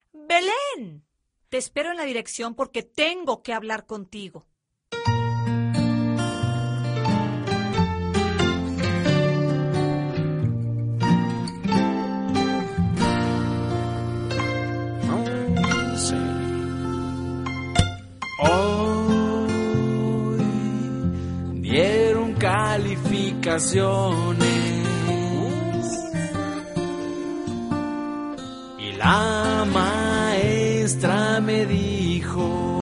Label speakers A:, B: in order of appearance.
A: Belén, te espero en la dirección porque tengo que hablar contigo.
B: Hoy dieron calificaciones y la maestra me dijo: